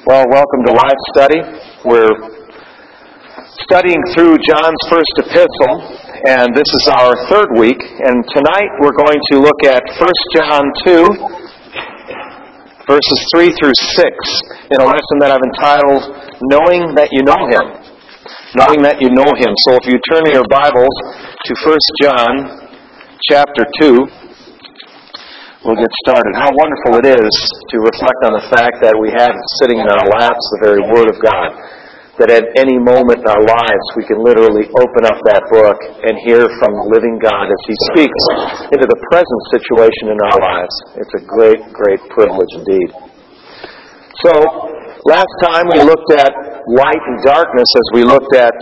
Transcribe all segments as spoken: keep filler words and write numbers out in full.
Well, welcome to Life Study. We're studying through John's first epistle, and this is our third week. And tonight we're going to look at First John two, verses three through six, in a lesson that I've entitled, Knowing That You Know Him. Knowing That You Know Him. So if you turn in your Bibles to First John chapter two, we'll get started. How wonderful it is to reflect on the fact that we have sitting in our laps the very Word of God. That at any moment in our lives we can literally open up that book and hear from the living God as He speaks into the present situation in our lives. It's a great, great privilege indeed. So, last time we looked at light and darkness as we looked at,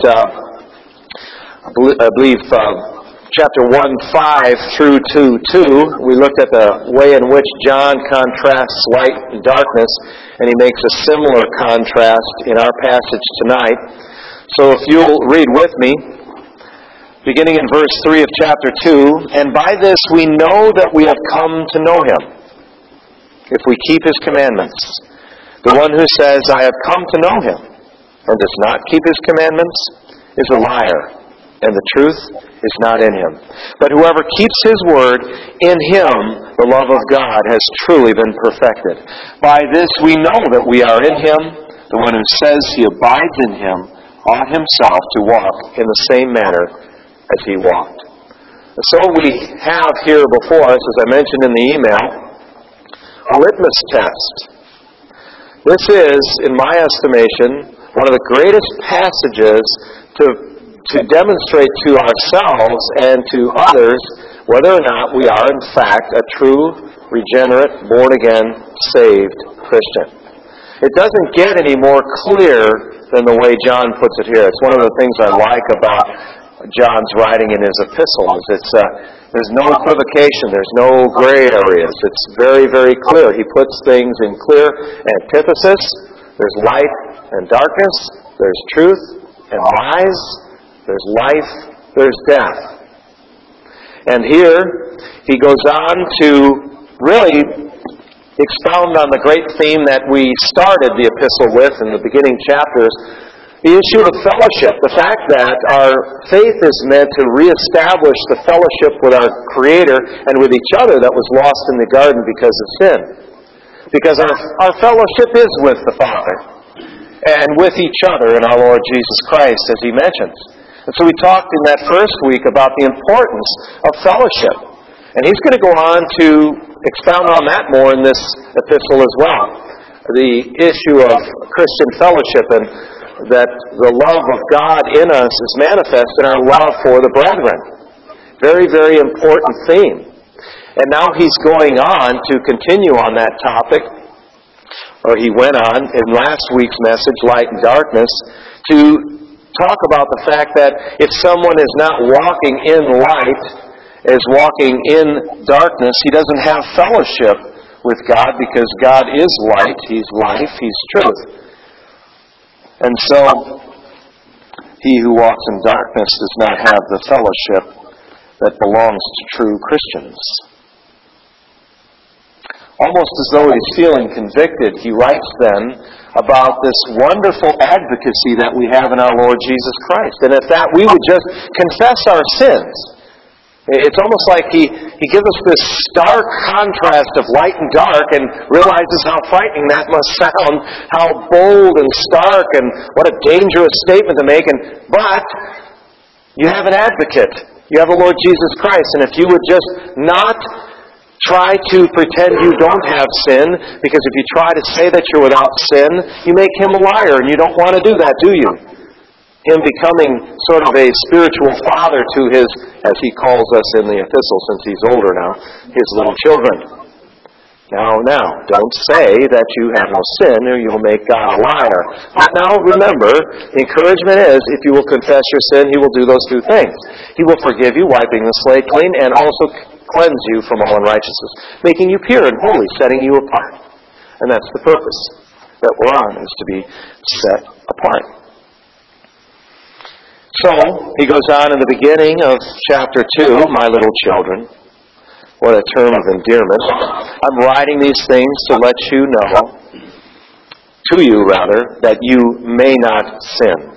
uh, I believe, uh, chapter one, five through two, two, we looked at the way in which John contrasts light and darkness, and he makes a similar contrast in our passage tonight. So if you'll read with me, beginning in verse three of chapter two, and by this we know that we have come to know Him, if we keep His commandments. The one who says, I have come to know Him, and does not keep His commandments, is a liar, and the truth is not in him. But whoever keeps his word, in him the love of God has truly been perfected. By this we know that we are in him. The one who says he abides in him ought himself to walk in the same manner as he walked. And so we have here before us, as I mentioned in the email, a litmus test. This is, in my estimation, one of the greatest passages to to demonstrate to ourselves and to others whether or not we are in fact a true, regenerate, born-again, saved Christian. It doesn't get any more clear than the way John puts it here. It's one of the things I like about John's writing in his epistles. It's uh, there's no equivocation, there's no gray areas. It's very, very clear. He puts things in clear antithesis. There's light and darkness. There's truth and lies. There's life, there's death. And here, he goes on to really expound on the great theme that we started the epistle with in the beginning chapters, the issue of fellowship, the fact that our faith is meant to reestablish the fellowship with our Creator and with each other that was lost in the garden because of sin. Because our, our fellowship is with the Father and with each other in our Lord Jesus Christ, as he mentions. And so we talked in that first week about the importance of fellowship. And he's going to go on to expound on that more in this epistle as well. The issue of Christian fellowship and that the love of God in us is manifest in our love for the brethren. Very, very important theme. And now he's going on to continue on that topic, or he went on in last week's message, Light and Darkness, to talk about the fact that if someone is not walking in light, is walking in darkness, he doesn't have fellowship with God because God is light, He's life, He's truth. And so, he who walks in darkness does not have the fellowship that belongs to true Christians. Almost as though he's feeling convicted, he writes then about this wonderful advocacy that we have in our Lord Jesus Christ. And if that we would just confess our sins, it's almost like he, he gives us this stark contrast of light and dark and realizes how frightening that must sound, how bold and stark and what a dangerous statement to make. And but you have an advocate. You have the Lord Jesus Christ. And if you would just not try to pretend you don't have sin, because if you try to say that you're without sin, you make him a liar, and you don't want to do that, do you? Him becoming sort of a spiritual father to his, as he calls us in the epistle, since he's older now, his little children. Now, now, don't say that you have no sin, or you'll make God a liar. But now, remember, the encouragement is, if you will confess your sin, He will do those two things. He will forgive you, wiping the slate clean, and also cleanse you from all unrighteousness, making you pure and holy, setting you apart. And that's the purpose that we're on, is to be set apart. So, he goes on in the beginning of chapter two, my little children. What a term of endearment. I'm writing these things to let you know, to you rather, that you may not sin.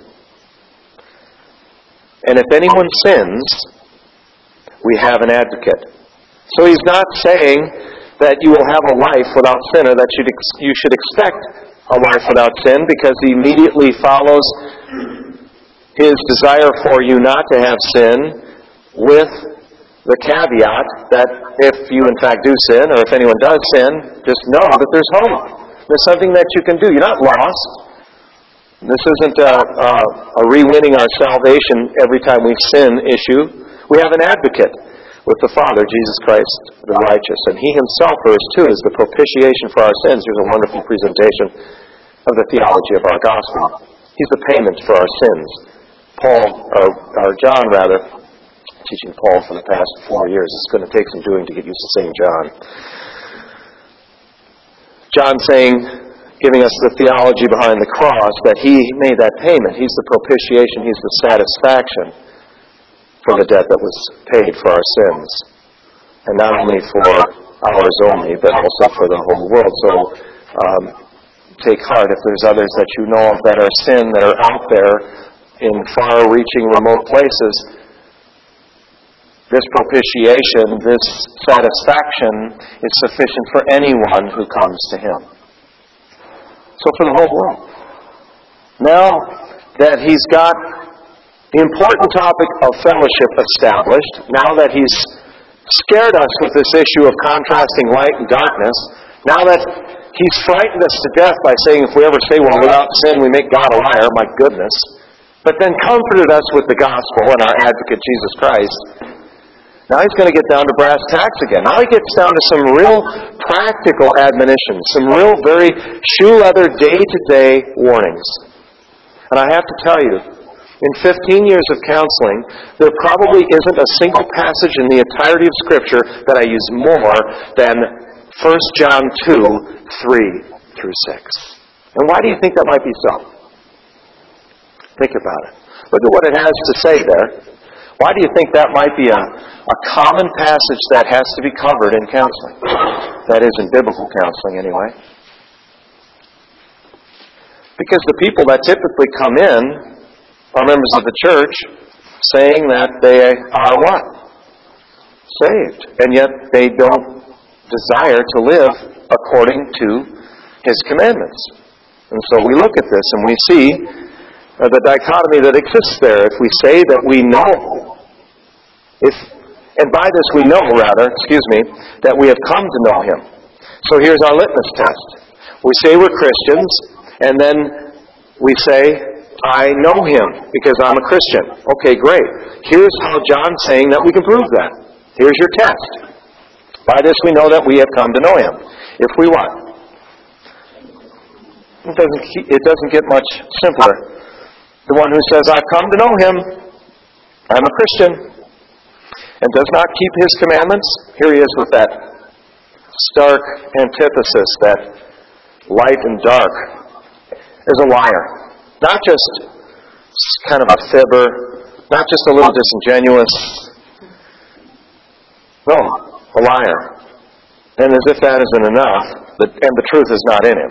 And if anyone sins, we have an advocate. So he's not saying that you will have a life without sin, or that you'd ex- you should expect a life without sin, because he immediately follows his desire for you not to have sin with the caveat that if you in fact do sin, or if anyone does sin, just know that there's hope. There's something that you can do. You're not lost. This isn't a, a, a re-winning our salvation every time we sin issue. We have an advocate with the Father, Jesus Christ, the righteous. And He Himself, verse two, is the propitiation for our sins. Here's a wonderful presentation of the theology of our gospel. He's the payment for our sins. Paul, or, or John rather, teaching Paul for the past four years. It's going to take some doing to get used to saying John. John saying, giving us the theology behind the cross, that He made that payment. He's the propitiation. He's the satisfaction for the debt that was paid for our sins. And not only for ours only, but also for the whole world. So um, take heart if there's others that you know of that are sin, that are out there in far-reaching remote places. This propitiation, this satisfaction is sufficient for anyone who comes to Him. So for the whole world. Now that He's got the important topic of fellowship established, now that He's scared us with this issue of contrasting light and darkness, now that He's frightened us to death by saying if we ever say, well, without sin we make God a liar, my goodness, but then comforted us with the gospel and our advocate Jesus Christ, now He's going to get down to brass tacks again. Now He gets down to some real practical admonitions, some real very shoe-leather, day-to-day warnings. And I have to tell you, in fifteen years of counseling, there probably isn't a single passage in the entirety of Scripture that I use more than First John two, three through six. And why do you think that might be so? Think about it. Look at what it has to say there. Why do you think that might be a, a common passage that has to be covered in counseling? That is, in biblical counseling anyway. Because the people that typically come in are members of the church saying that they are what? Saved. And yet they don't desire to live according to His commandments. And so we look at this and we see uh, the dichotomy that exists there. If we say that we know, if and by this we know, rather, excuse me, that we have come to know Him. So here's our litmus test. We say we're Christians, and then we say, I know Him because I'm a Christian. Okay, great. Here's how John's saying that we can prove that. Here's your test. By this we know that we have come to know Him. If we what? It doesn't, it doesn't get much simpler. The one who says, I've come to know Him, I'm a Christian, and does not keep His commandments, here he is with that stark antithesis, that light and dark, is a liar. Not just kind of a fibber, not just a little disingenuous. No, a liar. And as if that isn't enough, the, and the truth is not in him.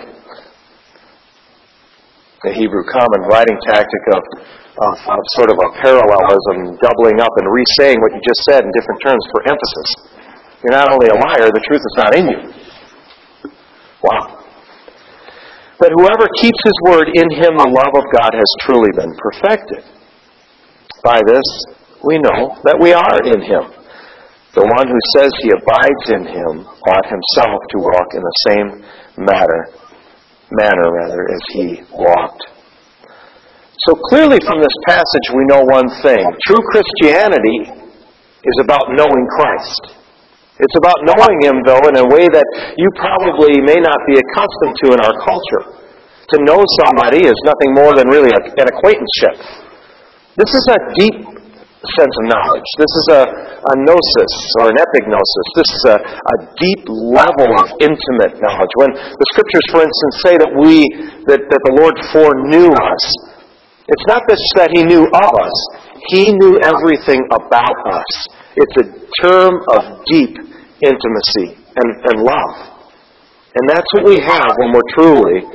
The Hebrew common writing tactic of, of, of sort of a parallelism, doubling up and re-saying what you just said in different terms for emphasis. You're not only a liar, the truth is not in you. Wow. But whoever keeps His word, in him the love of God has truly been perfected. By this we know that we are in Him. The one who says he abides in Him ought himself to walk in the same matter, manner rather, as He walked. So clearly from this passage we know one thing. True Christianity is about knowing Christ. It's about knowing Him, though, in a way that you probably may not be accustomed to in our culture. To know somebody is nothing more than really a, an acquaintanceship. This is a deep sense of knowledge. This is a, a gnosis, or an epignosis. This is a, a deep level of intimate knowledge. When the Scriptures, for instance, say that we, that, that the Lord foreknew us, it's not just that He knew of us. He knew everything about us. It's a term of deep intimacy and, and love. And that's what we have when we're truly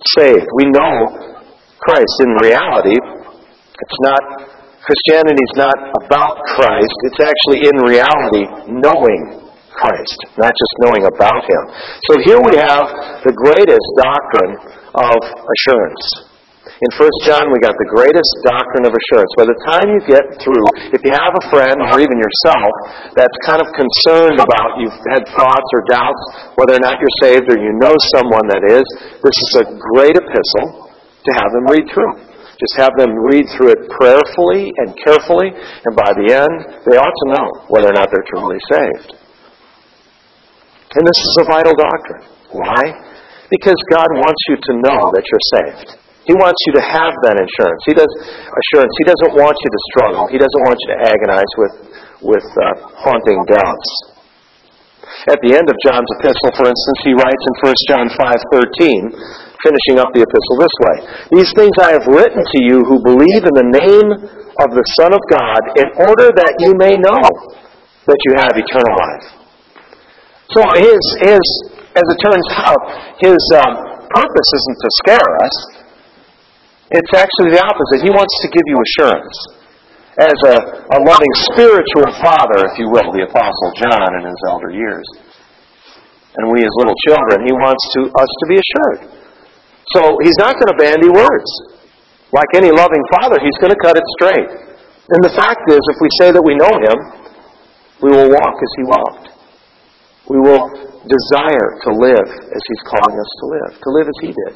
saved. We know Christ. In reality, it's not, Christianity is not about Christ. It's actually, in reality, knowing Christ, not just knowing about Him. So here we have the greatest doctrine of assurance. In First John, we got the greatest doctrine of assurance. By the time you get through, if you have a friend, or even yourself, that's kind of concerned about, you've had thoughts or doubts whether or not you're saved, or you know someone that is, this is a great epistle to have them read through. Just have them read through it prayerfully and carefully, and by the end, they ought to know whether or not they're truly saved. And this is a vital doctrine. Why? Because God wants you to know that you're saved. He wants you to have that insurance. He does assurance. He doesn't want you to struggle. He doesn't want you to agonize with, with uh, haunting doubts. At the end of John's epistle, for instance, he writes in First John five thirteen, finishing up the epistle this way, "These things I have written to you who believe in the name of the Son of God, in order that you may know that you have eternal life." So his, his as it turns out, his um, purpose isn't to scare us. It's actually the opposite. He wants to give you assurance. As a, a loving spiritual father, if you will, the Apostle John in his elder years. And we as little children, he wants to, us to be assured. So he's not going to bandy words. Like any loving father, he's going to cut it straight. And the fact is, if we say that we know him, we will walk as he walked. We will desire to live as he's calling us to live, to live as he did.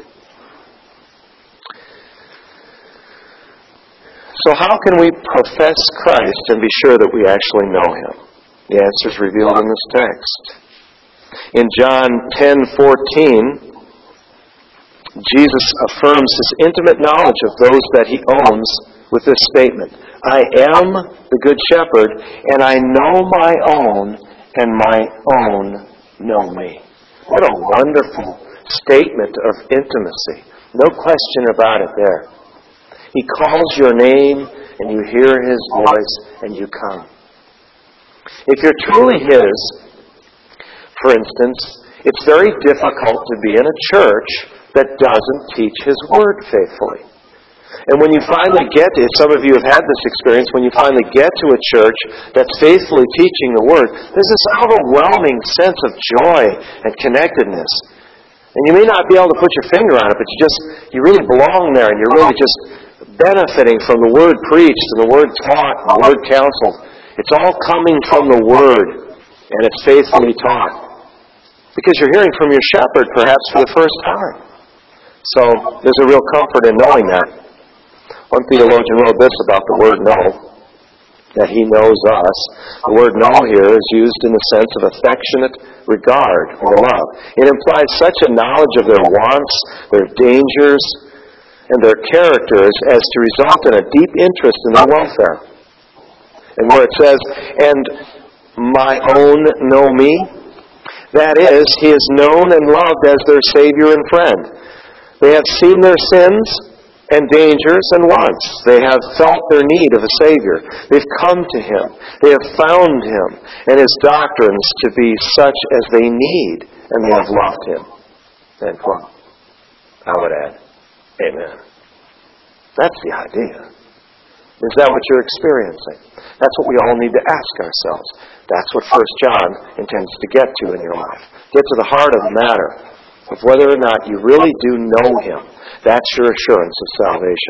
So how can we profess Christ and be sure that we actually know Him? The answer is revealed in this text. In John ten fourteen, Jesus affirms His intimate knowledge of those that He owns with this statement, "I am the Good Shepherd, and I know my own, and my own know me." What a wonderful statement of intimacy. No question about it there. He calls your name, and you hear His voice, and you come. If you're truly His, for instance, it's very difficult to be in a church that doesn't teach His Word faithfully. And when you finally get to, some of you have had this experience, when you finally get to a church that's faithfully teaching the Word, there's this overwhelming sense of joy and connectedness. And you may not be able to put your finger on it, but you just, you really belong there, and you're really just benefiting from the Word preached and the Word taught and the Word counseled. It's all coming from the Word, and it's faithfully taught. Because you're hearing from your shepherd, perhaps for the first time. So there's a real comfort in knowing that. One theologian wrote this about the word know, that He knows us. The word know here is used in the sense of affectionate regard or love. It implies such a knowledge of their wants, their dangers, and their characters as to result in a deep interest in their welfare. And where it says, "and my own know me," that is, He is known and loved as their Savior and friend. They have seen their sins and dangers and wants. They have felt their need of a Savior. They've come to Him. They have found Him and His doctrines to be such as they need, and they have loved Him. End quote. I would add, amen. That's the idea. Is that what you're experiencing? That's what we all need to ask ourselves. That's what First John intends to get to in your life. Get to the heart of the matter of whether or not you really do know Him. That's your assurance of salvation.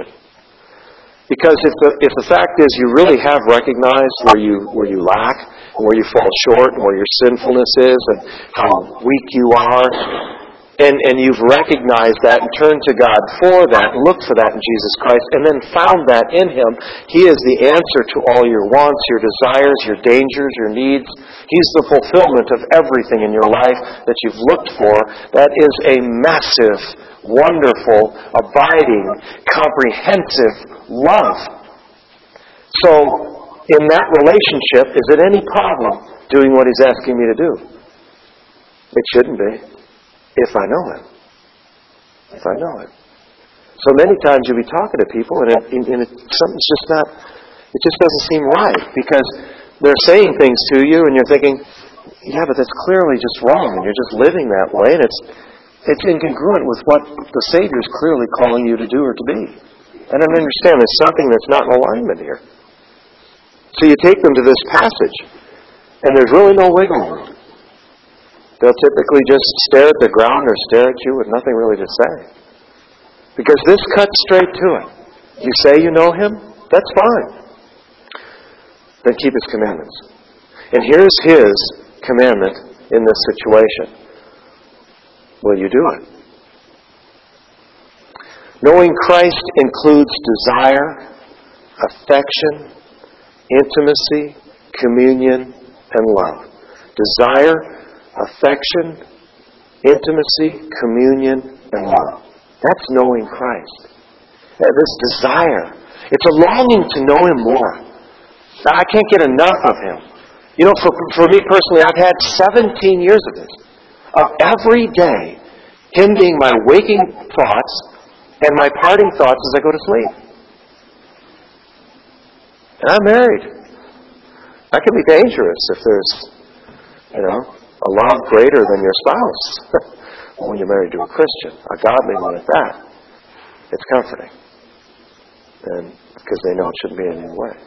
Because if the if the fact is you really have recognized where you where you lack, and where you fall short, and where your sinfulness is, and how weak you are, And, and you've recognized that and turned to God for that, and looked for that in Jesus Christ, and then found that in Him. He is the answer to all your wants, your desires, your dangers, your needs. He's the fulfillment of everything in your life that you've looked for. That is a massive, wonderful, abiding, comprehensive love. So, in that relationship, is it any problem doing what He's asking me to do? It shouldn't be. If I know Him. If I know Him. So many times you'll be talking to people and, it, and it, something's just not, it just doesn't seem right. Because they're saying things to you and you're thinking, yeah, but that's clearly just wrong. And you're just living that way. And it's It's incongruent with what the Savior is clearly calling you to do or to be. I don't understand. There's something that's not in alignment here. So you take them to this passage, and there's really no wiggle room. They'll typically just stare at the ground or stare at you with nothing really to say. Because this cuts straight to it. You say you know Him? That's fine. Then keep His commandments. And here's His commandment in this situation. Will you do it? Knowing Christ includes desire, affection, intimacy, communion, and love. Desire, affection, intimacy, communion, and love. That's knowing Christ. This desire. It's a longing to know Him more. I can't get enough of Him. You know, for, for me personally, I've had seventeen years of this. Of every day, Him being my waking thoughts and my parting thoughts as I go to sleep. And I'm married. That can be dangerous if there's, you know, a love greater than your spouse. When you're married to a Christian, a godly one at that. It's comforting. And because they know it shouldn't be any way.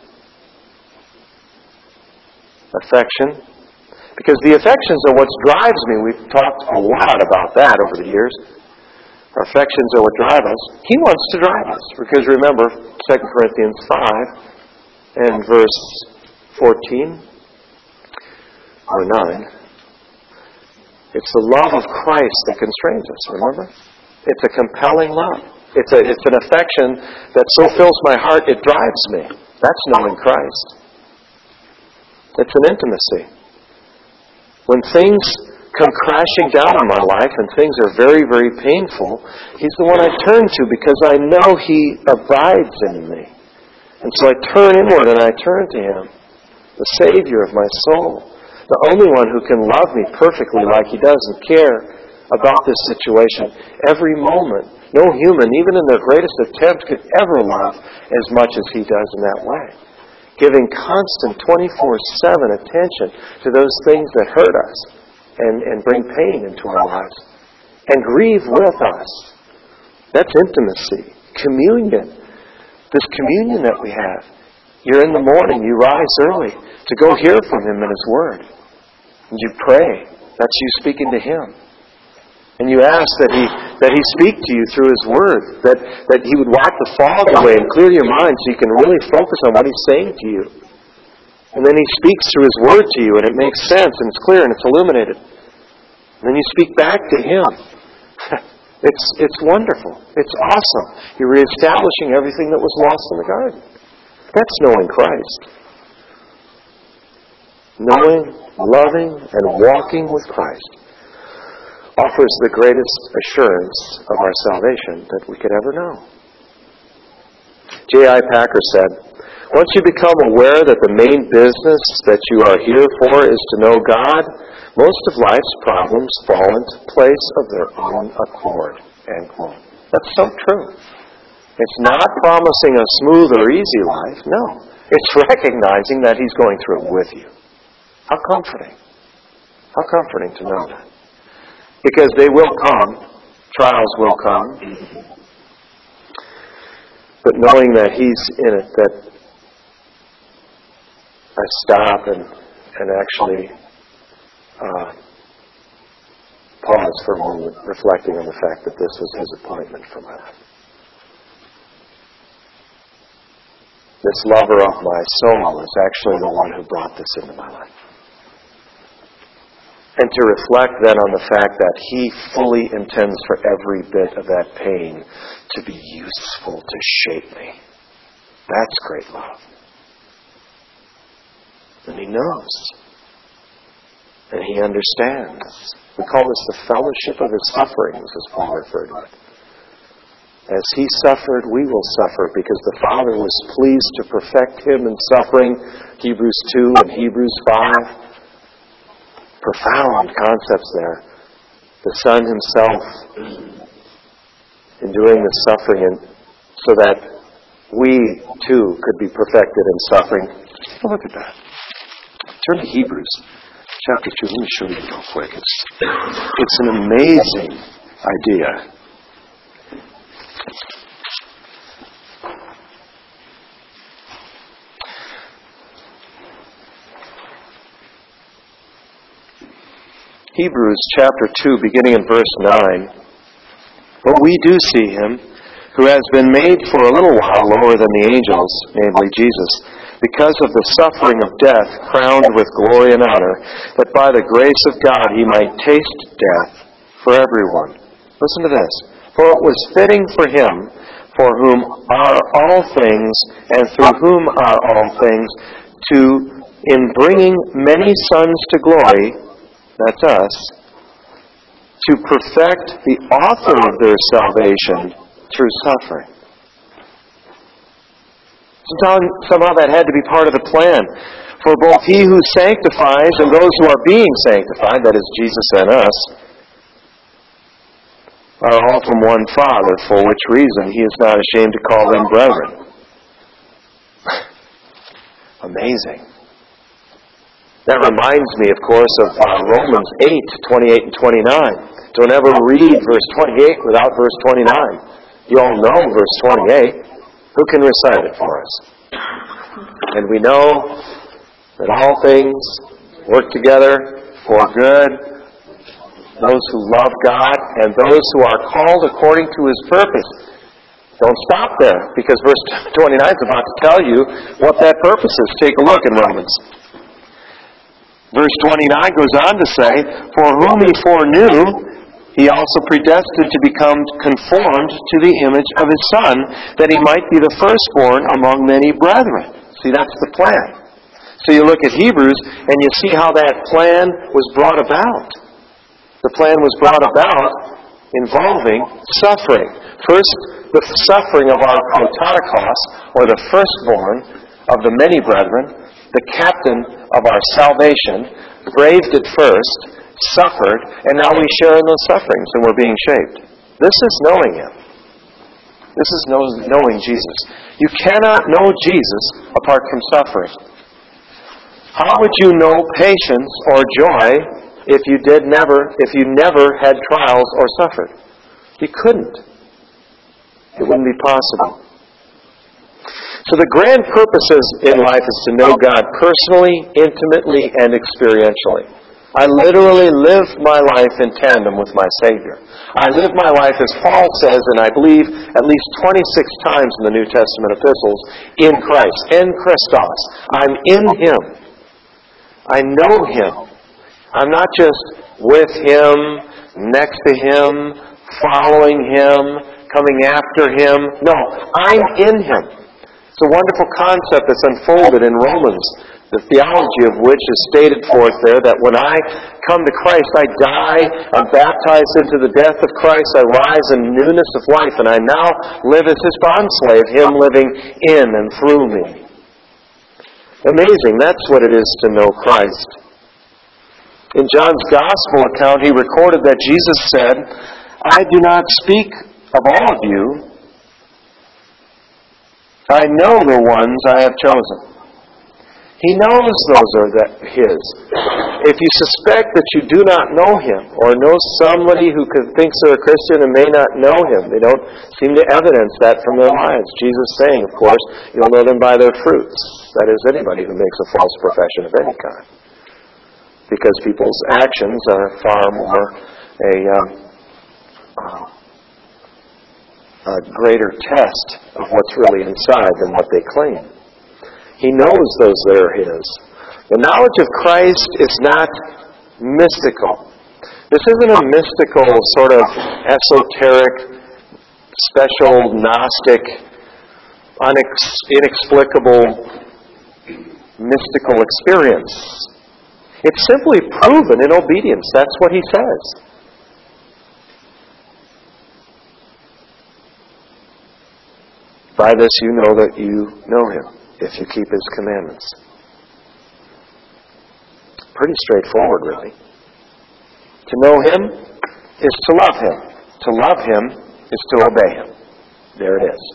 Affection. Because the affections are what drives me. We've talked a lot about that over the years. Our affections are what drive us. He wants to drive us. Because remember, Second Corinthians five and verse fourteen or nine. It's the love of Christ that constrains us, remember? It's a compelling love. It's a it's an affection that so fills my heart it drives me. That's knowing Christ. It's an intimacy. When things come crashing down in my life and things are very, very painful, He's the one I turn to because I know He abides in me. And so I turn inward and I turn to Him, the Savior of my soul, the only one who can love me perfectly like He does and care about this situation every moment. No human, even in their greatest attempt, could ever love as much as He does in that way. Giving constant twenty-four seven attention to those things that hurt us and, and bring pain into our lives. And grieve with us. That's intimacy. Communion. This communion that we have. You're in the morning, you rise early to go hear from Him in His Word. And you pray. That's you speaking to Him. And you ask that He that He speak to you through His Word. That, that He would wipe the fog away and clear your mind so you can really focus on what He's saying to you. And then He speaks through His Word to you and it makes sense and it's clear and it's illuminated. And then you speak back to Him. It's it's wonderful. It's awesome. You're reestablishing everything that was lost in the garden. That's knowing Christ. Knowing, loving, and walking with Christ offers the greatest assurance of our salvation that we could ever know. J I Packer said, once you become aware that the main business that you are here for is to know God, most of life's problems fall into place of their own accord. End quote. That's so true. It's not promising a smooth or easy life. No. It's recognizing that He's going through it with you. How comforting. How comforting to know that. Because they will come. Trials will come. But knowing that He's in it, that I stop and, and actually uh, pause for a moment, reflecting on the fact that this was His appointment for my life. This lover of my soul is actually the one who brought this into my life. And to reflect then on the fact that He fully intends for every bit of that pain to be useful to shape me. That's great love. And He knows. And He understands. We call this the fellowship of His sufferings, as Paul referred to it. As He suffered, we will suffer, because the Father was pleased to perfect Him in suffering. Hebrews two and Hebrews five. Profound concepts there. The Son Himself enduring the suffering, and so that we too could be perfected in suffering. Take a look at that. Turn to Hebrews chapter two. Let me show you real quick. It's, it's an amazing idea. Hebrews chapter two, beginning in verse nine. But we do see him, who has been made for a little while lower than the angels, namely Jesus, because of the suffering of death, crowned with glory and honor, that by the grace of God he might taste death for everyone. Listen to this. For it was fitting for him, for whom are all things, and through whom are all things, to, in bringing many sons to glory, that's us, to perfect the author of their salvation through suffering. Somehow, somehow that had to be part of the plan. For both he who sanctifies and those who are being sanctified, that is Jesus and us, are all from one Father, for which reason he is not ashamed to call them brethren. Amazing. That reminds me, of course, of uh, Romans eight, twenty-eight and twenty-nine. Don't ever read verse twenty-eight without verse twenty-nine. You all know verse twenty-eight. Who can recite it for us? And we know that all things work together for good, those who love God, and those who are called according to His purpose. Don't stop there, because verse twenty-nine is about to tell you what that purpose is. Take a look in Romans. Verse twenty-nine goes on to say, for whom he foreknew, he also predestined to become conformed to the image of his Son, that he might be the firstborn among many brethren. See, that's the plan. So you look at Hebrews, and you see how that plan was brought about. The plan was brought about involving suffering. First, the suffering of our prototokos, or the firstborn of the many brethren, the captain of our salvation, braved it first, suffered, and now we share in those sufferings, and we're being shaped. This is knowing Him. This is knowing Jesus. You cannot know Jesus apart from suffering. How would you know patience or joy if you did never, if you never had trials or suffered? You couldn't. It wouldn't be possible. So the grand purposes in life is to know God personally, intimately, and experientially. I literally live my life in tandem with my Savior. I live my life, as Paul says, and I believe at least twenty-six times in the New Testament epistles, in Christ, in Christos. I'm in Him. I know Him. I'm not just with Him, next to Him, following Him, coming after Him. No, I'm in Him. It's a wonderful concept that's unfolded in Romans, the theology of which is stated forth there, that when I come to Christ, I die, I'm baptized into the death of Christ, I rise in newness of life, and I now live as His bondslave, Him living in and through me. Amazing, that's what it is to know Christ. In John's Gospel account, he recorded that Jesus said, I do not speak of all of you, I know the ones I have chosen. He knows those are the, His. If you suspect that you do not know Him, or know somebody who could, thinks they're a Christian and may not know Him, they don't seem to evidence that from their lives. Jesus saying, of course, you'll know them by their fruits. That is, anybody who makes a false profession of any kind. Because people's actions are far more a... Um, uh, a greater test of what's really inside than what they claim. He knows those that are His. The knowledge of Christ is not mystical. This isn't a mystical, sort of esoteric, special, Gnostic, unex- inexplicable, mystical experience. It's simply proven in obedience. That's what He says. By this you know that you know Him, if you keep His commandments. Pretty straightforward, really. To know Him is to love Him. To love Him is to obey Him. There it is.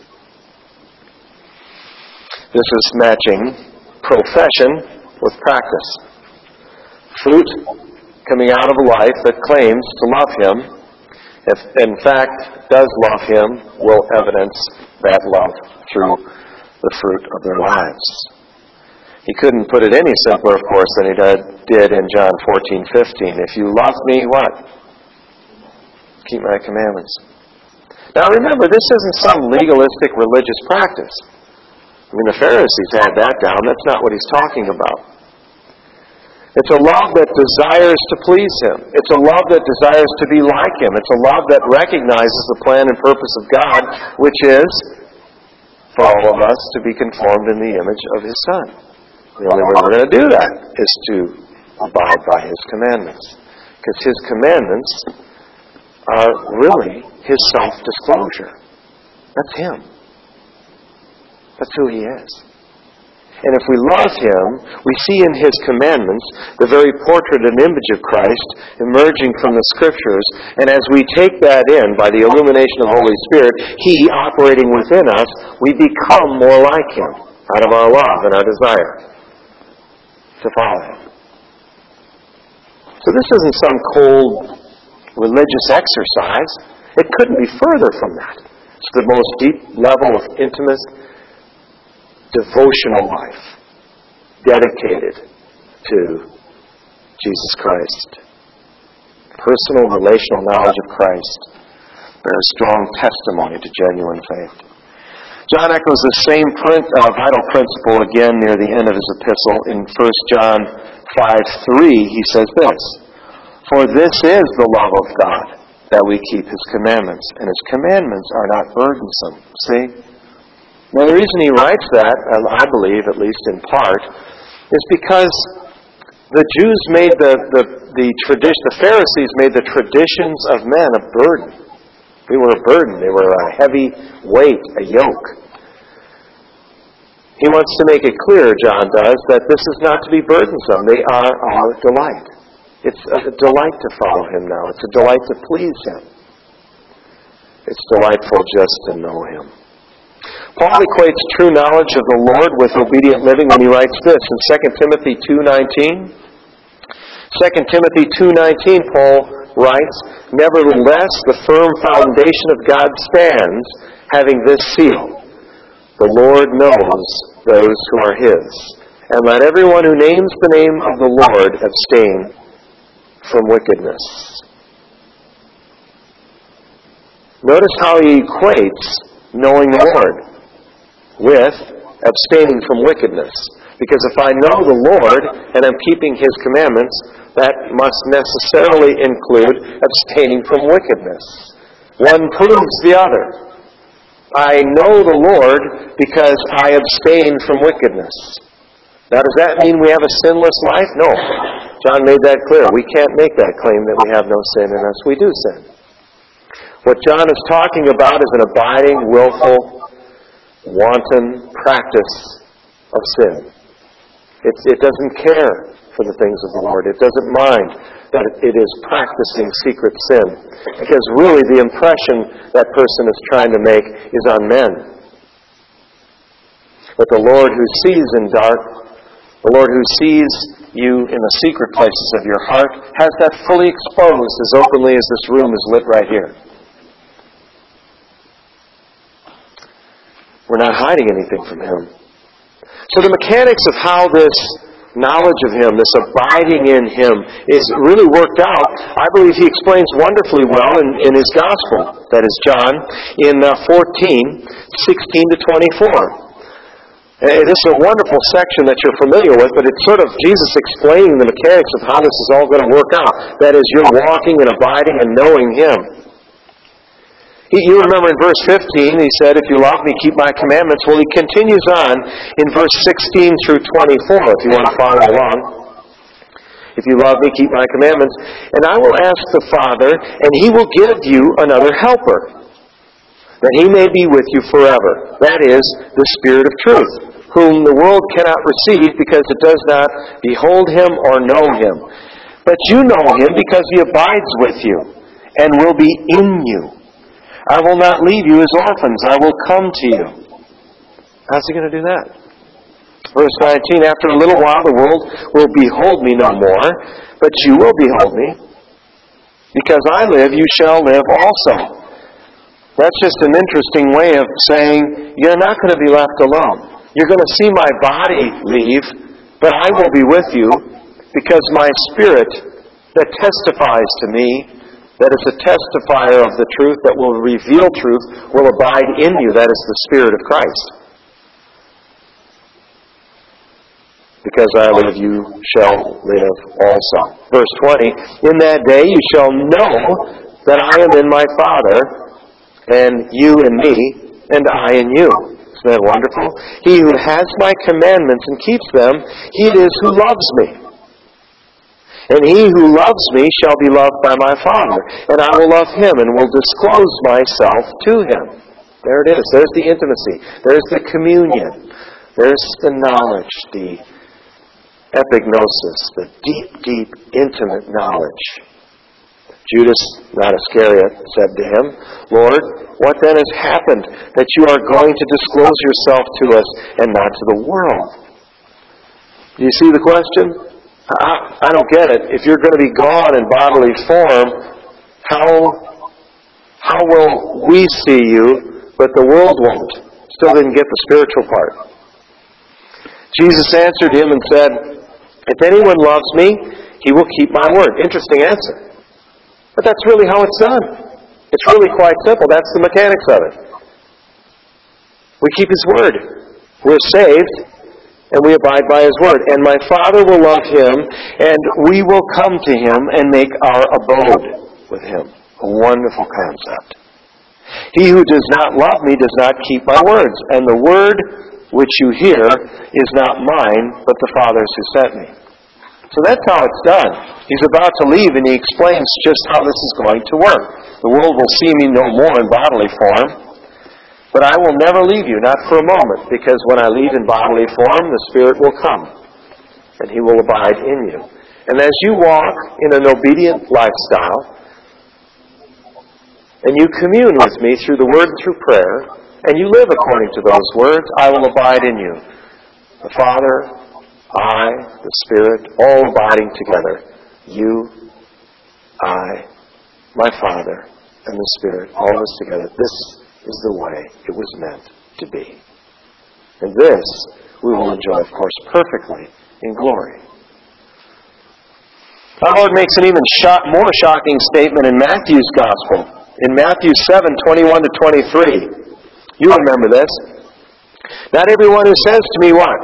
This is matching profession with practice. Fruit coming out of a life that claims to love Him if in fact does love Him, will evidence that love through the fruit of their lives. He couldn't put it any simpler, of course, than he did in John fourteen fifteen. If you love me, what? Keep my commandments. Now remember, this isn't some legalistic religious practice. I mean, the Pharisees had that down. That's not what he's talking about. It's a love that desires to please Him. It's a love that desires to be like Him. It's a love that recognizes the plan and purpose of God, which is for all of us to be conformed in the image of His Son. The only way we're going to do that is to abide by His commandments. Because His commandments are really His self-disclosure. That's Him. That's who He is. And if we love Him, we see in His commandments the very portrait and image of Christ emerging from the Scriptures. And as we take that in by the illumination of the Holy Spirit, He operating within us, we become more like Him out of our love and our desire to follow Him. So this isn't some cold religious exercise. It couldn't be further from that. It's the most deep level of intimate devotional life dedicated to Jesus Christ. Personal relational knowledge of Christ bears strong testimony to genuine faith. John echoes the same print, uh, vital principle again near the end of his epistle. In First John five three, he says this, "For this is the love of God, that we keep His commandments, and His commandments are not burdensome." See? Now, the reason he writes that, I believe, at least in part, is because the Jews made the the the tradition, the Pharisees made the traditions of men a burden. They were a burden. They were a heavy weight, a yoke. He wants to make it clear, John does, that this is not to be burdensome. They are our delight. It's a delight to follow Him now. It's a delight to please Him. It's delightful just to know Him. Paul equates true knowledge of the Lord with obedient living when he writes this in Second Timothy two nineteen. Second Timothy two nineteen, Paul writes, "Nevertheless, the firm foundation of God stands, having this seal: the Lord knows those who are His. And let everyone who names the name of the Lord abstain from wickedness." Notice how he equates knowing the Lord with abstaining from wickedness. Because if I know the Lord and I'm keeping His commandments, that must necessarily include abstaining from wickedness. One proves the other. I know the Lord because I abstain from wickedness. Now, does that mean we have a sinless life? No. John made that clear. We can't make that claim that we have no sin in us. We do sin. What John is talking about is an abiding, willful, wanton practice of sin. It, it doesn't care for the things of the Lord. It doesn't mind that it is practicing secret sin. Because really the impression that person is trying to make is on men. But the Lord who sees in dark, the Lord who sees you in the secret places of your heart, has that fully exposed as openly as this room is lit right here. We're not hiding anything from Him. So the mechanics of how this knowledge of Him, this abiding in Him, is really worked out, I believe he explains wonderfully well in, in his Gospel, that is John, in uh, fourteen, sixteen to twenty-four. Uh, this is a wonderful section that you're familiar with, but it's sort of Jesus explaining the mechanics of how this is all going to work out. That is, you're walking and abiding and knowing Him. He, you remember in verse fifteen, he said, "If you love me, keep my commandments." Well, he continues on in verse sixteen through twenty-four, if you want to follow along. "If you love me, keep my commandments. And I will ask the Father, and He will give you another helper, that He may be with you forever. That is, the Spirit of truth, whom the world cannot receive because it does not behold Him or know Him. But you know Him because He abides with you and will be in you. I will not leave you as orphans. I will come to you." How's He going to do that? Verse nineteen, "After a little while the world will behold me no more, but you will behold me. Because I live, you shall live also. That's just an interesting way of saying, you're not going to be left alone. You're going to see my body leave, but I will be with you, because my Spirit that testifies to me, that is a testifier of the truth, that will reveal truth, will abide in you. That is the Spirit of Christ. Because I live, you shall live also. Verse twenty, in that day you shall know that I am in my Father, and you in me, and I in you. Isn't that wonderful? He who has my commandments and keeps them, he it is who loves me. And he who loves me shall be loved by my Father, and I will love him and will disclose myself to him. There it is. There's the intimacy. There's the communion. There's the knowledge, the epignosis, the deep, deep, intimate knowledge. Judas, not Iscariot, said to him, Lord, what then has happened that you are going to disclose yourself to us and not to the world? Do you see the question? I, I don't get it. If you're going to be gone in bodily form, how, how will we see you, but the world won't? Still didn't get the spiritual part. Jesus answered him and said, if anyone loves me, he will keep my word. Interesting answer. But that's really how it's done. It's really quite simple. That's the mechanics of it. We keep his word. We're saved, and we abide by his word. And my Father will love him, and we will come to him and make our abode with him. A wonderful concept. He who does not love me does not keep my words, and the word which you hear is not mine, but the Father's who sent me. So that's how it's done. He's about to leave, and he explains just how this is going to work. The world will see me no more in bodily form, but I will never leave you, not for a moment, because when I leave in bodily form, the Spirit will come, and he will abide in you. And as you walk in an obedient lifestyle, and you commune with me through the Word and through prayer, and you live according to those words, I will abide in you. The Father, I, the Spirit, all abiding together. You, I, my Father, and the Spirit, all of us together. This is the way it was meant to be. And this we will enjoy, of course, perfectly in glory. Our Lord makes an even shock, more shocking statement in Matthew's Gospel. In Matthew seven, twenty-one to twenty-three. You remember this. Not everyone who says to me what?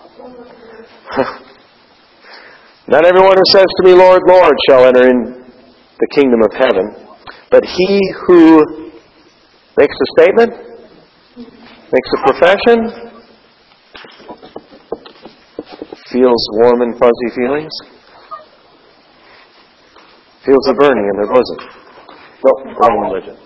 Not everyone who says to me, Lord, Lord, shall enter in the kingdom of heaven, but he who makes a statement, makes a profession, feels warm and fuzzy feelings, feels a burning in their bosom. No, wrong religion.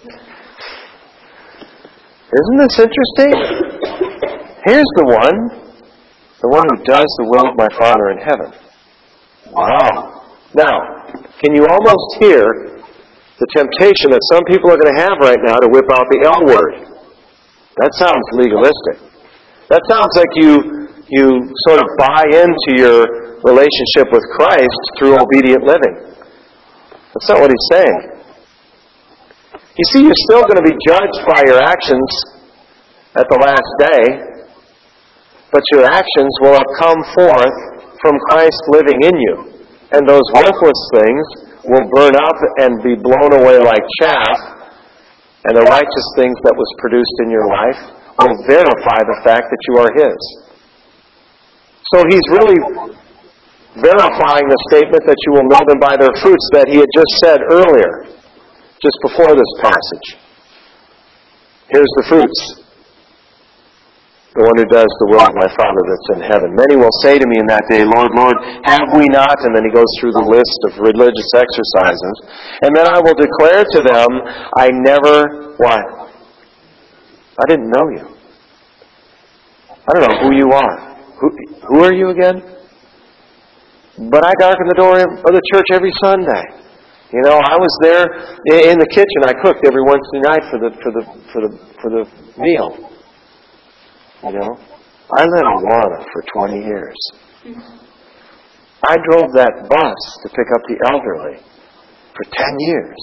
Isn't this interesting? Here's the one, the one who does the will of my Father in heaven. Wow. Now, can you almost hear the temptation that some people are going to have right now to whip out the L word? That sounds legalistic. That sounds like you, you sort of buy into your relationship with Christ through obedient living. That's not what he's saying. You see, you're still going to be judged by your actions at the last day, but your actions will have come forth from Christ living in you. And those worthless things will burn up and be blown away like chaff, and the righteous things that was produced in your life will verify the fact that you are his. So he's really verifying the statement that you will know them by their fruits that he had just said earlier, just before this passage. Here's the fruits. The one who does the will of my Father that's in heaven. Many will say to me in that day, Lord, Lord, have we not? And then he goes through the list of religious exercises. And then I will declare to them, I never, what? I didn't know you. I don't know who you are. Who, who are you again? But I darken the door of the church every Sunday. You know, I was there in the kitchen. I cooked every Wednesday night for the for the for the for the meal. You know, I lived in Awana for twenty years. I drove that bus to pick up the elderly. For ten years.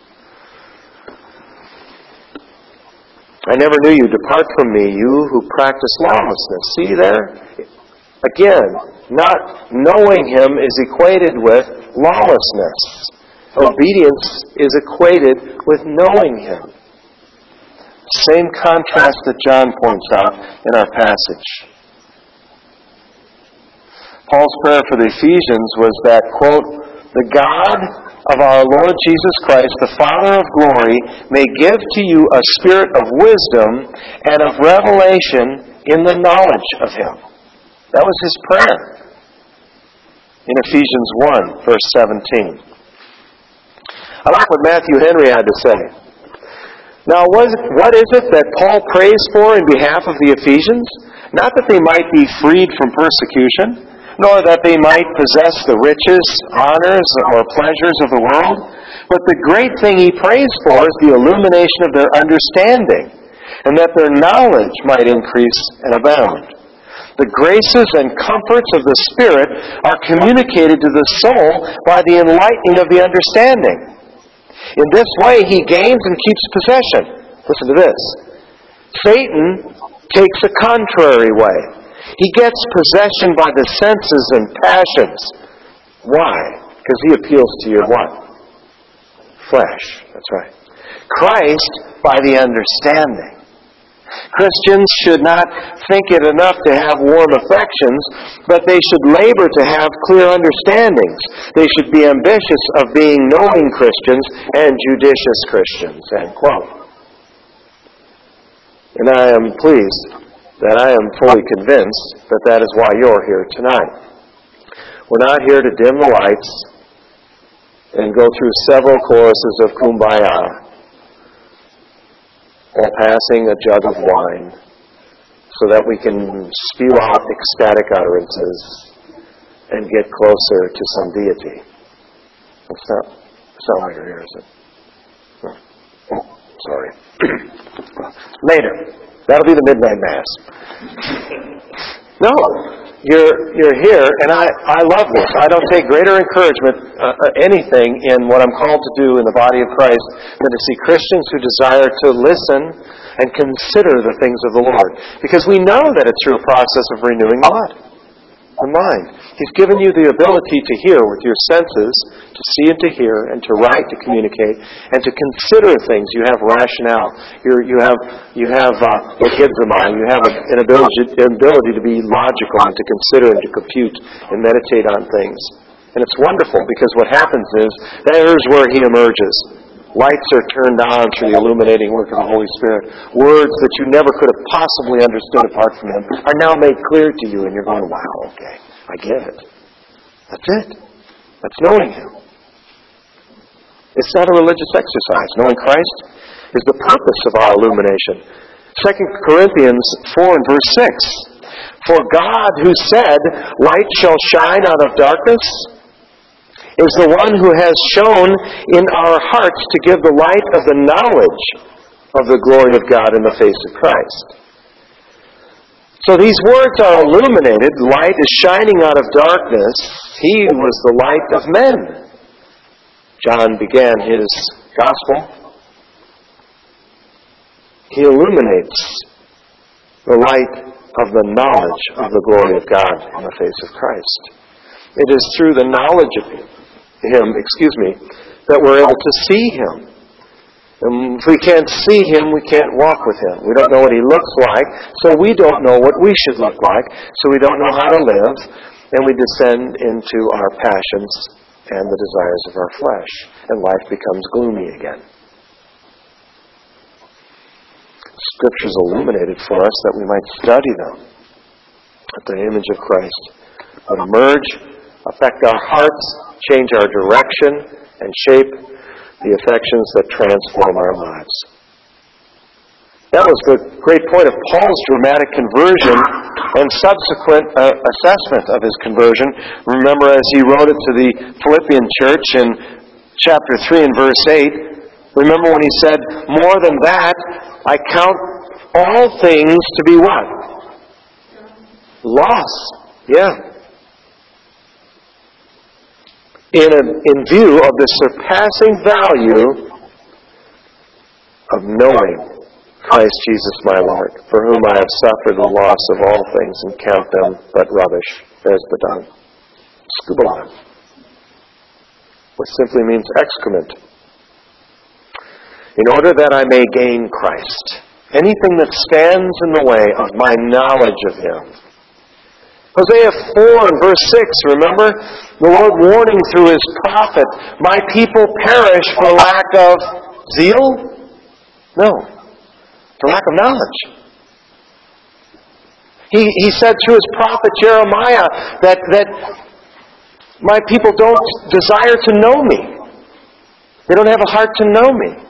I never knew you. Depart from me, you who practice lawlessness. See there? Again, not knowing Him is equated with lawlessness. Obedience is equated with knowing Him. Same contrast that John points out in our passage. Paul's prayer for the Ephesians was that, quote, the God of our Lord Jesus Christ, the Father of glory, may give to you a spirit of wisdom and of revelation in the knowledge of Him. That was his prayer in Ephesians one, verse seventeen. I like what Matthew Henry had to say. Now, what is it that Paul prays for in behalf of the Ephesians? Not that they might be freed from persecution, nor that they might possess the riches, honors, or pleasures of the world, but the great thing he prays for is the illumination of their understanding, and that their knowledge might increase and abound. The graces and comforts of the Spirit are communicated to the soul by the enlightening of the understanding. In this way, he gains and keeps possession. Listen to this. Satan takes a contrary way. He gets possession by the senses and passions. Why? Because he appeals to your what? Flesh. That's right. Christ by the understanding. Christians should not think it enough to have warm affections, but they should labor to have clear understandings. They should be ambitious of being knowing Christians and judicious Christians. End quote. And I am pleased that I am fully convinced that that is why you're here tonight. We're not here to dim the lights and go through several choruses of Kumbaya while passing a jug of wine so that we can spew out ecstatic utterances and get closer to some deity. That's not, that's not why you're here, is it? No. Oh, sorry. Later. That'll be the midnight mass. No, you're you're here, and I, I love this. I don't take greater encouragement, uh, anything, in what I'm called to do in the body of Christ than to see Christians who desire to listen and consider the things of the Lord. Because we know that it's through a process of renewing the what? The mind. He's given you the ability to hear with your senses, to see and to hear, and to write, to communicate, and to consider things. You have rationale. You're, you have you have uh, you have an ability, an ability to be logical and to consider and to compute and meditate on things. And it's wonderful because what happens is there's where He emerges. Lights are turned on through the illuminating work of the Holy Spirit. Words that you never could have possibly understood apart from Him are now made clear to you, and you're going, wow, okay, I get it. That's it. That's knowing Him. It's not a religious exercise. Knowing Christ is the purpose of our illumination. Second Corinthians four and verse six. For God, who said, light shall shine out of darkness, is the one who has shown in our hearts to give the light of the knowledge of the glory of God in the face of Christ. So these words are illuminated. Light is shining out of darkness. He was the light of men. John began his gospel. He illuminates the light of the knowledge of the glory of God in the face of Christ. It is through the knowledge of Him, Him, excuse me, that we're able to see Him. And if we can't see Him, we can't walk with Him. We don't know what He looks like, so we don't know what we should look like, so we don't know how to live, and we descend into our passions and the desires of our flesh, and life becomes gloomy again. Scriptures illuminated for us that we might study them, that the image of Christ would emerge, affect our hearts, change our direction, and shape the affections that transform our lives. That was the great point of Paul's dramatic conversion and subsequent uh, assessment of his conversion. Remember, as he wrote it to the Philippian church in chapter three and verse eight, remember when he said, more than that, I count all things to be what? Loss. Yeah. in, a, in view of the surpassing value of knowing Christ Jesus my Lord, for whom I have suffered the loss of all things and count them but rubbish. There's the done. Scubalon, which simply means excrement. In order that I may gain Christ. Anything that stands in the way of my knowledge of Him. Hosea four and verse six, remember? The Lord warning through His prophet, my people perish for lack of zeal? No. For lack of knowledge. He, he said through His prophet Jeremiah that, that my people don't desire to know me. They don't have a heart to know me.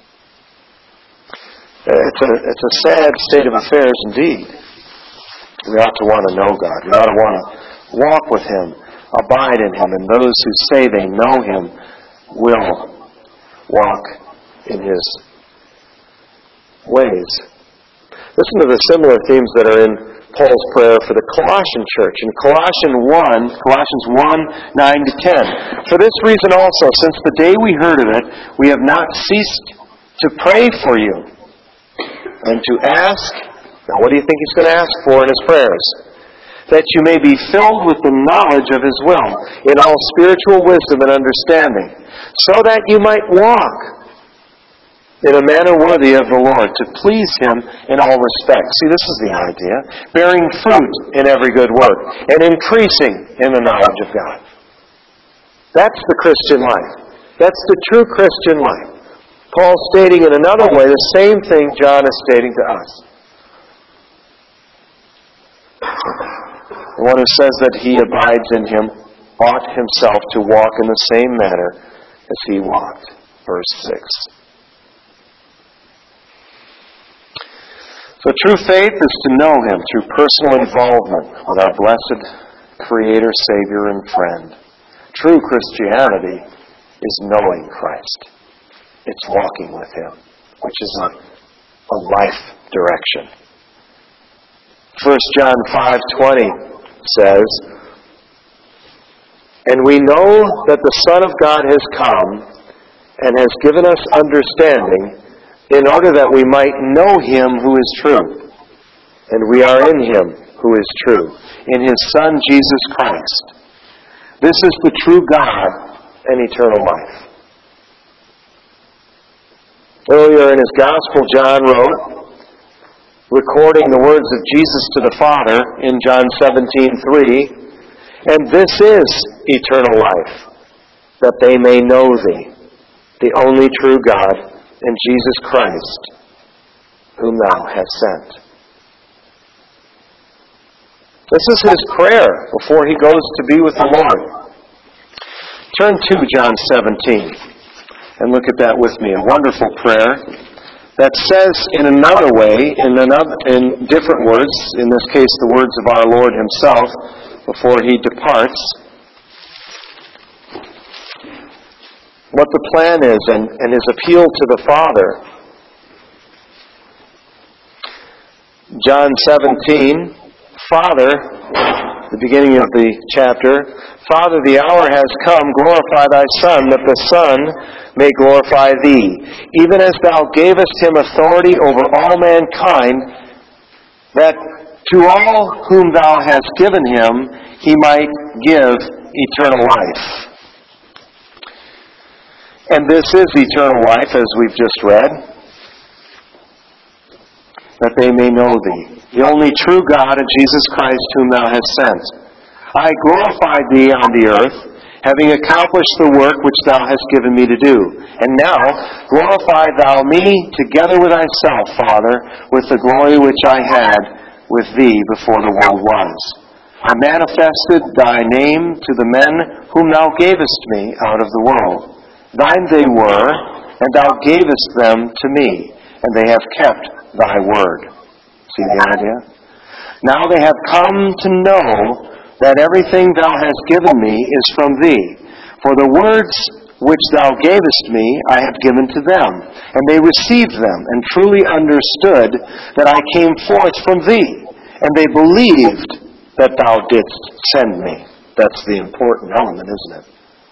It's a, it's a sad state of affairs indeed. We ought to want to know God. We ought to want to walk with Him, abide in Him, and those who say they know Him will walk in His ways. Listen to the similar themes that are in Paul's prayer for the Colossian church. In Colossians one, Colossians one, nine to ten. For this reason also, since the day we heard of it, we have not ceased to pray for you and to ask, now what do you think he's going to ask for in his prayers? That you may be filled with the knowledge of His will, in all spiritual wisdom and understanding, so that you might walk in a manner worthy of the Lord, to please Him in all respects. See, this is the idea. Bearing fruit in every good work, and increasing in the knowledge of God. That's the Christian life. That's the true Christian life. Paul stating in another way the same thing John is stating to us. The one who says that he abides in Him ought himself to walk in the same manner as He walked. Verse six. So true faith is to know Him through personal involvement with our blessed Creator, Savior, and friend. True Christianity is knowing Christ. It's walking with Him, which is a, a life direction. First John five twenty says, and we know that the Son of God has come and has given us understanding in order that we might know Him who is true. And we are in Him who is true, in His Son Jesus Christ. This is the true God and eternal life. Earlier in his Gospel, John wrote, recording the words of Jesus to the Father in John seventeen three, and this is eternal life, that they may know Thee, the only true God, and Jesus Christ, whom Thou hast sent. This is his prayer before he goes to be with the Lord. Turn to John seventeen and look at that with me. A wonderful prayer that says in another way, in another, in different words, in this case the words of our Lord Himself before He departs, what the plan is and, and His appeal to the Father. John seventeen, Father, the beginning of the chapter, Father, the hour has come, glorify Thy Son, that the Son may glorify Thee, even as Thou gavest Him authority over all mankind, that to all whom Thou hast given Him, He might give eternal life. And this is eternal life, as we've just read, that they may know Thee, the only true God, and Jesus Christ, whom Thou hast sent. I glorified Thee on the earth, having accomplished the work which Thou hast given me to do. And now glorify Thou me together with Thyself, Father, with the glory which I had with Thee before the world was. I manifested Thy name to the men whom Thou gavest me out of the world. Thine they were, and Thou gavest them to me, and they have kept Thy word. See the idea? Now they have come to know that everything Thou hast given me is from Thee. For the words which Thou gavest me I have given to them, and they received them, and truly understood that I came forth from Thee, and they believed that Thou didst send me. That's the important element, isn't it?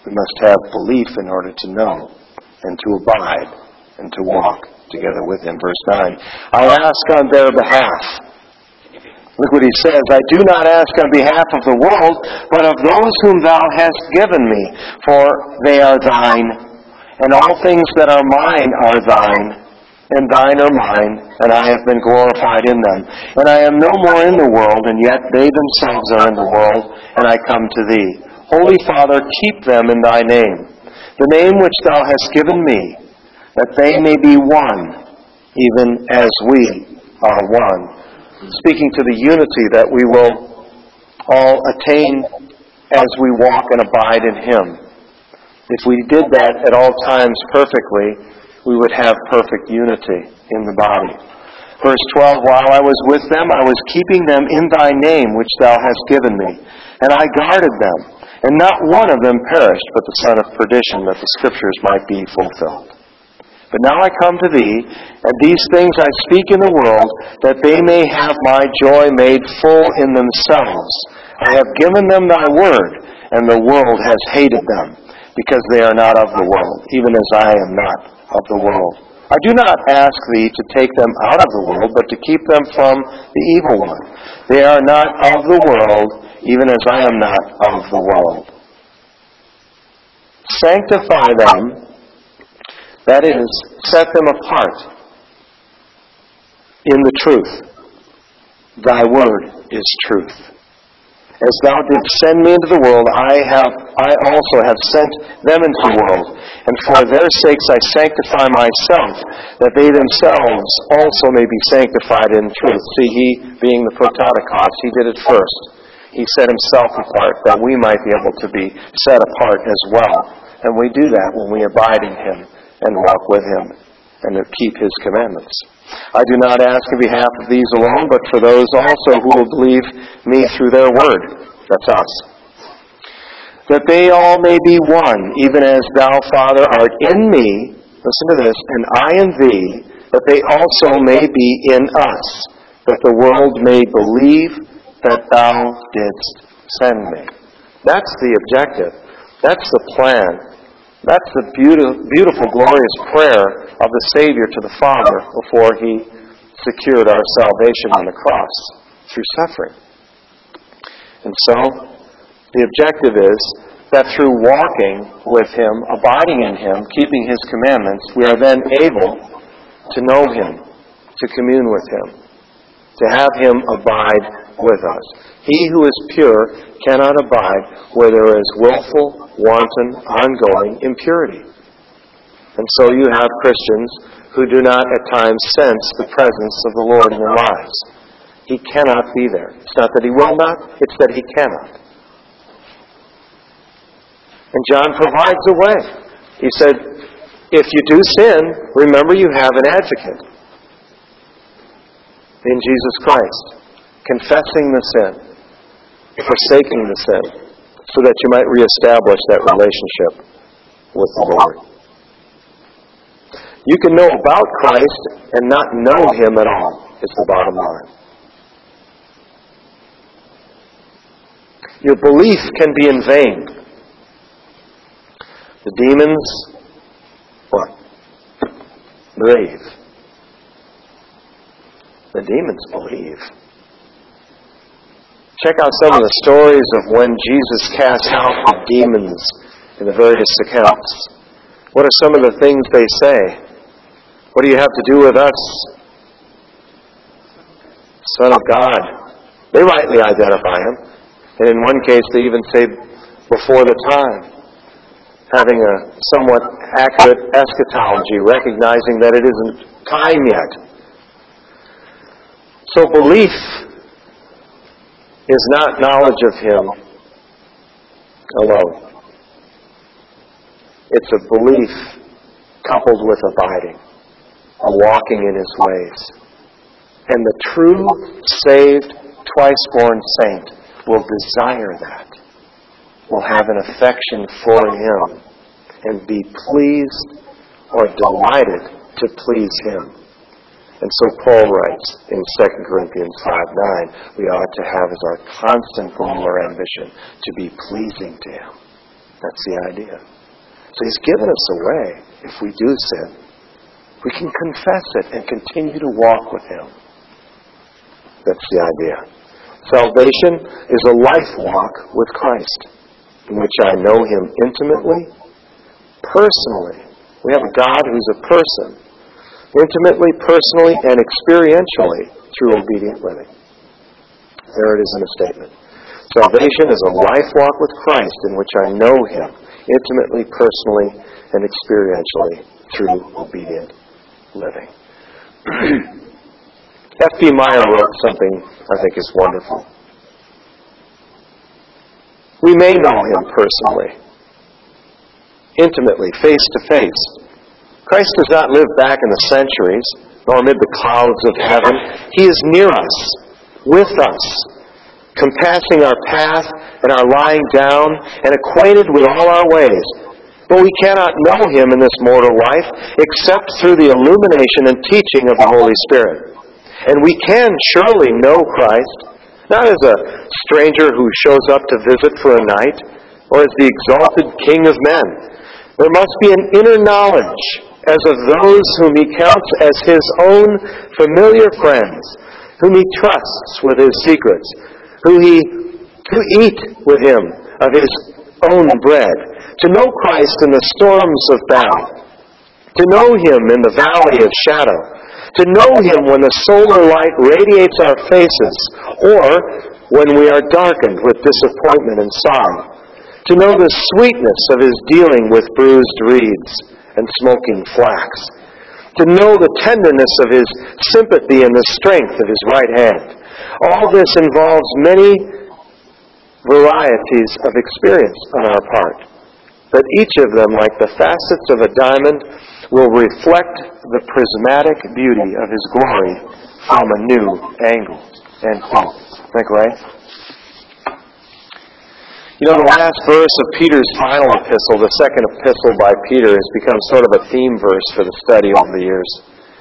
We must have belief in order to know and to abide and to walk together with Him. Verse nine, I ask on their behalf. Look what he says, I do not ask on behalf of the world, but of those whom thou hast given me, for they are thine, and all things that are mine are thine, and thine are mine, and I have been glorified in them. And I am no more in the world, and yet they themselves are in the world, and I come to thee. Holy Father, keep them in thy name, the name which thou hast given me, that they may be one, even as we are one. Speaking to the unity that we will all attain as we walk and abide in Him. If we did that at all times perfectly, we would have perfect unity in the body. Verse twelve, while I was with them, I was keeping them in thy name which thou hast given me. And I guarded them, and not one of them perished, but the son of perdition, that the Scriptures might be fulfilled. But now I come to thee, and these things I speak in the world, that they may have my joy made full in themselves. I have given them thy word, and the world has hated them, because they are not of the world, even as I am not of the world. I do not ask thee to take them out of the world, but to keep them from the evil one. They are not of the world, even as I am not of the world. Sanctify them, that is, set them apart in the truth. Thy word is truth. As thou didst send me into the world, I have I also have sent them into the world. And for their sakes I sanctify myself, that they themselves also may be sanctified in truth. See, he, being the prototokos, he did it first. He set himself apart, that we might be able to be set apart as well. And we do that when we abide in Him and walk with Him, and to keep His commandments. I do not ask on behalf of these alone, but for those also who will believe me through their word. That's us. That they all may be one, even as thou, Father, art in me, listen to this, and I in thee, that they also may be in us, that the world may believe that thou didst send me. That's the objective. That's the plan. That's the beautiful, beautiful, glorious prayer of the Savior to the Father before He secured our salvation on the cross through suffering. And so, the objective is that through walking with Him, abiding in Him, keeping His commandments, we are then able to know Him, to commune with Him, to have Him abide with us. He who is pure cannot abide where there is willful, wanton, ongoing impurity. And so you have Christians who do not at times sense the presence of the Lord in their lives. He cannot be there. It's not that He will not, it's that He cannot. And John provides a way. He said, if you do sin, remember you have an advocate in Jesus Christ, confessing the sin, forsaking the sin, so that you might reestablish that relationship with the Lord. You can know about Christ and not know Him at all, is the bottom line. Your belief can be in vain. The demons, what? Believe. The demons believe. Check out some of the stories of when Jesus cast out the demons in the various accounts. What are some of the things they say? What do you have to do with us? Son of God. They rightly identify Him. And in one case they even say before the time, having a somewhat accurate eschatology, recognizing that it isn't time yet. So belief is not knowledge of Him alone. It's a belief coupled with abiding, a walking in His ways. And the true, saved, twice-born saint will desire that, will have an affection for Him, and be pleased or delighted to please Him. And so Paul writes in Second Corinthians five nine, we ought to have as our constant goal or ambition to be pleasing to Him. That's the idea. So He's given us a way, if we do sin. We can confess it and continue to walk with Him. That's the idea. Salvation is a life walk with Christ, in which I know Him intimately, personally. We have a God who's a person. Intimately, personally, and experientially through obedient living. There it is in a statement. Salvation is a life walk with Christ in which I know Him intimately, personally, and experientially through obedient living. F B Meyer wrote something I think is wonderful. We may know Him personally, intimately, face to face. Christ does not live back in the centuries, nor amid the clouds of heaven. He is near us, with us, compassing our path and our lying down, and acquainted with all our ways. But we cannot know Him in this mortal life except through the illumination and teaching of the Holy Spirit. And we can surely know Christ, not as a stranger who shows up to visit for a night, or as the exalted King of men. There must be an inner knowledge as of those whom He counts as His own familiar friends, whom He trusts with His secrets, who He who eat with Him of His own bread, to know Christ in the storms of battle, to know Him in the valley of shadow, to know Him when the solar light radiates our faces, or when we are darkened with disappointment and sorrow, to know the sweetness of His dealing with bruised reeds and smoking flax, to know the tenderness of His sympathy and the strength of His right hand. All this involves many varieties of experience on our part, but each of them, like the facets of a diamond, will reflect the prismatic beauty of His glory from a new angle. End quote. Think right? You know, the last verse of Peter's final epistle, the second epistle by Peter, has become sort of a theme verse for the study over the years.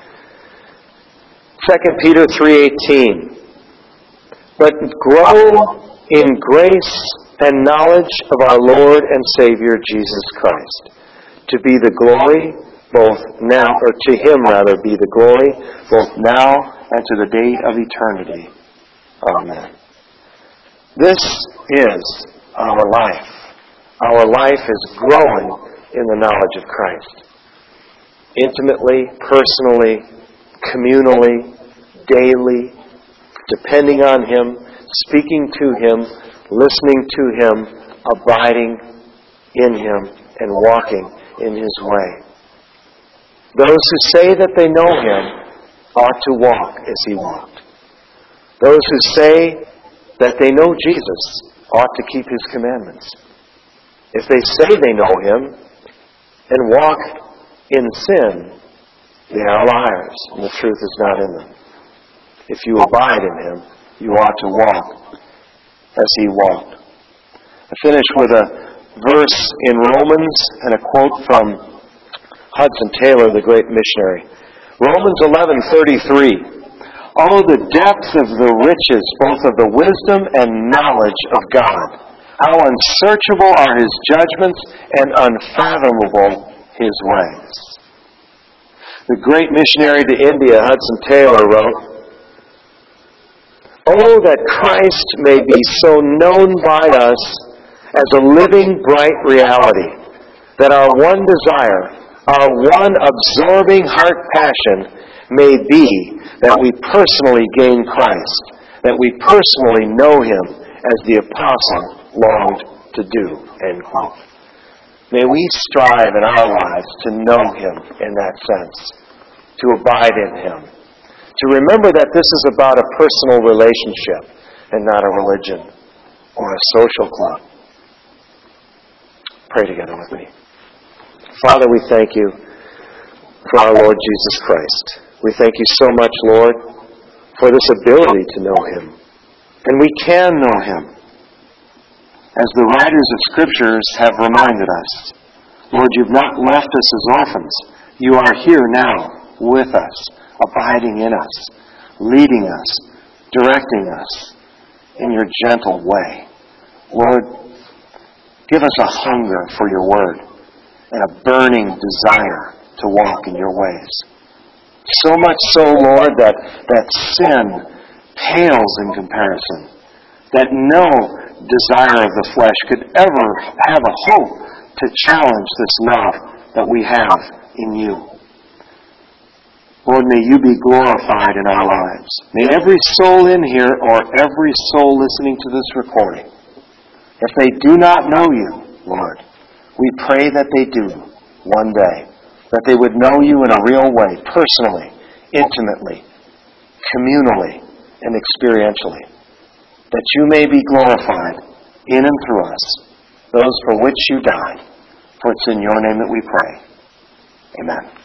Second Peter three eighteen. But grow in grace and knowledge of our Lord and Savior Jesus Christ, to be the glory both now, or to Him rather, be the glory both now and to the day of eternity. Amen. This is our life. Our life is growing in the knowledge of Christ. Intimately, personally, communally, daily, depending on Him, speaking to Him, listening to Him, abiding in Him, and walking in His way. Those who say that they know Him ought to walk as He walked. Those who say that they know Jesus ought to keep His commandments. If they say they know Him and walk in sin, they are liars, and the truth is not in them. If you abide in Him, you ought to walk as He walked. I finish with a verse in Romans and a quote from Hudson Taylor, the great missionary. Romans eleven thirty-three. Oh, the depth of the riches, both of the wisdom and knowledge of God. How unsearchable are His judgments and unfathomable His ways. The great missionary to India, Hudson Taylor, wrote, Oh, that Christ may be so known by us as a living, bright reality, that our one desire, our one absorbing heart passion may be that we personally gain Christ, that we personally know Him as the apostle longed to do. End quote. May we strive in our lives to know Him in that sense, to abide in Him, to remember that this is about a personal relationship and not a religion or a social club. Pray together with me. Father, we thank You for our Lord Jesus Christ. We thank You so much, Lord, for this ability to know Him. And we can know Him, as the writers of Scriptures have reminded us. Lord, You've not left us as orphans. You are here now with us, abiding in us, leading us, directing us in Your gentle way. Lord, Give us a hunger for your word and a burning desire to walk in your ways. So much so, Lord, that, that sin pales in comparison, that no desire of the flesh could ever have a hope to challenge this love that we have in you. Lord, may you be glorified in our lives. May every soul in here or every soul listening to this recording, if they do not know you, Lord, we pray that they do one day. That they would know you in a real way, personally, intimately, communally, and experientially. That you may be glorified in and through us, those for which you died. For it's in your name that we pray. Amen.